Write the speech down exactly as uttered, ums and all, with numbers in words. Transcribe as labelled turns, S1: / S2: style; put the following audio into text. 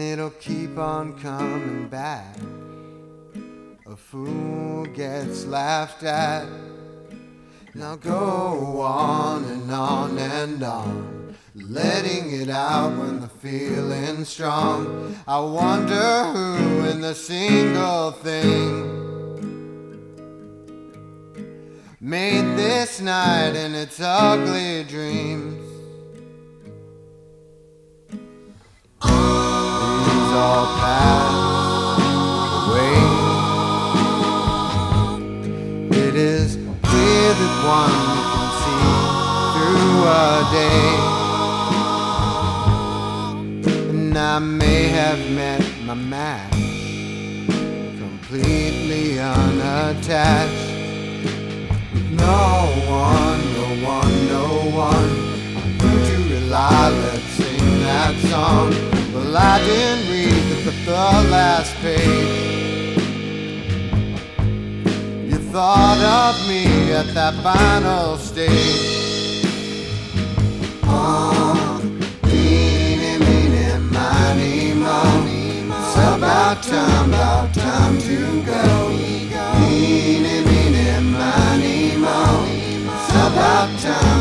S1: it'll keep on coming back. A fool gets laughed at. And I'll go on and on and on, letting it out when the feeling's strong. I wonder who in the single thing made this night and its ugly dreams. These all pass away. It is clear that one can see through a day. And I may have met my match, completely unattached. No one, no one, no one who to rely, let's sing that song. Well, I didn't read the, the last page. You thought of me at that final stage. Oh, meeny, meeny, miny, mo. It's about time, about time to go. Meeny, meeny, miny, mo. It's about time.